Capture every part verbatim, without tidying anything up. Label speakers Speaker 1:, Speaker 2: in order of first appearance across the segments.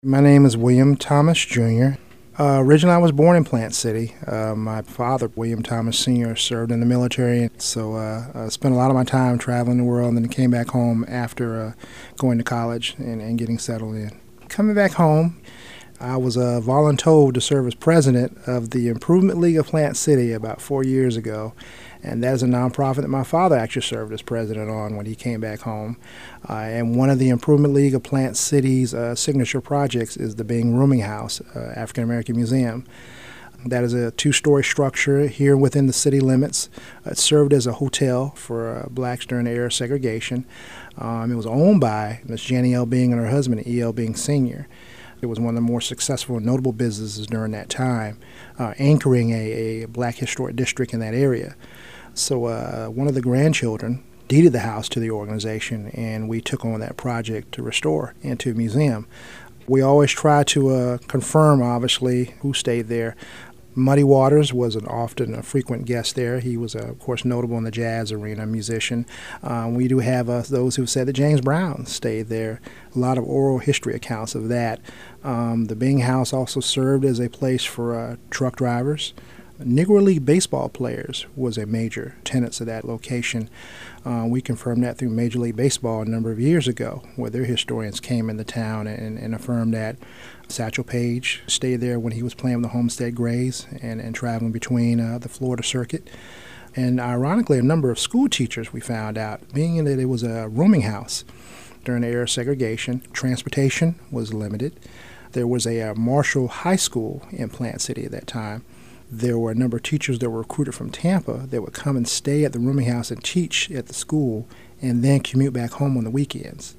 Speaker 1: My name is William Thomas, Junior Uh, originally, I was born in Plant City. Uh, my father, William Thomas, Senior, served in the military, so uh, I spent a lot of my time traveling the world, and then came back home after uh, going to college and, and getting settled in. Coming back home, I was uh, voluntold to serve as president of the Improvement League of Plant City about four years ago, and that is a nonprofit that my father actually served as president on when he came back home. Uh, and one of the Improvement League of Plant City's uh, signature projects is the Bing Rooming House, uh, African American Museum. That is a two-story structure here within the city limits. It served as a hotel for uh, blacks during the era of segregation. Um, it was owned by Miss Jenny L. Bing and her husband, E L. Bing Senior It was one of the more successful and notable businesses during that time, uh, anchoring a, a black historic district in that area. So uh, one of the grandchildren deeded the house to the organization, and we took on that project to restore into a museum. We always try to uh, confirm, obviously, who stayed there. Muddy Waters was an often a frequent guest there. He was, uh, of course, notable in the jazz arena, musician. Uh, we do have uh, those who said that James Brown stayed there. A lot of oral history accounts of that. Um, the Bing House also served as a place for uh, truck drivers. Negro League baseball players was a major tenant of that location. Uh, we confirmed that through Major League Baseball a number of years ago, where their historians came into town and, and affirmed that Satchel Paige stayed there when he was playing with the Homestead Grays and, and traveling between uh, the Florida circuit. And ironically, a number of school teachers, we found out, being that it was a rooming house during the era of segregation, transportation was limited. There was a uh, Marshall High School in Plant City at that time. There were a number of teachers that were recruited from Tampa that would come and stay at the rooming house and teach at the school and then commute back home on the weekends.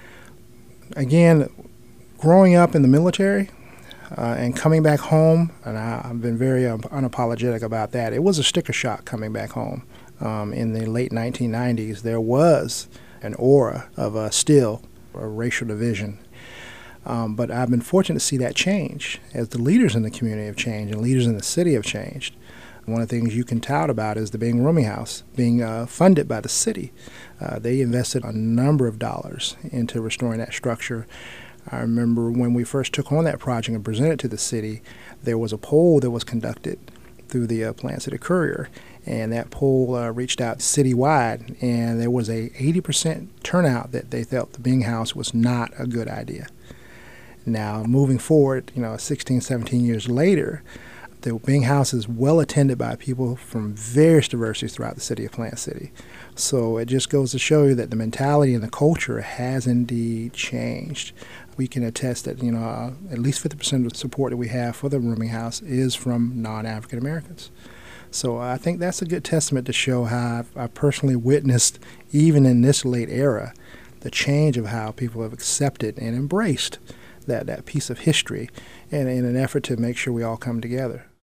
Speaker 1: Again, growing up in the military uh, and coming back home, and I, I've been very um, unapologetic about that, it was a sticker shock coming back home. Um, in the late nineteen nineties, there was an aura of uh, still a racial division. Um, but I've been fortunate to see that change as the leaders in the community have changed and leaders in the city have changed. One of the things you can tout about is the Bing Rooming House being uh, funded by the city. Uh, they invested a number of dollars into restoring that structure. I remember when we first took on that project and presented to the city, there was a poll that was conducted through the uh, Plant City Courier, and that poll uh, reached out citywide, and there was a eighty percent turnout that they felt the Bing House was not a good idea. Now, moving forward, you know, sixteen, seventeen years later, the Bing House is well attended by people from various diversities throughout the city of Plant City. So it just goes to show you that the mentality and the culture has indeed changed. We can attest that, you know, uh, at least fifty percent of the support that we have for the rooming house is from non-African Americans. So I think that's a good testament to show how I've, I've personally witnessed, even in this late era, the change of how people have accepted and embraced that, that piece of history and in an effort to make sure we all come together.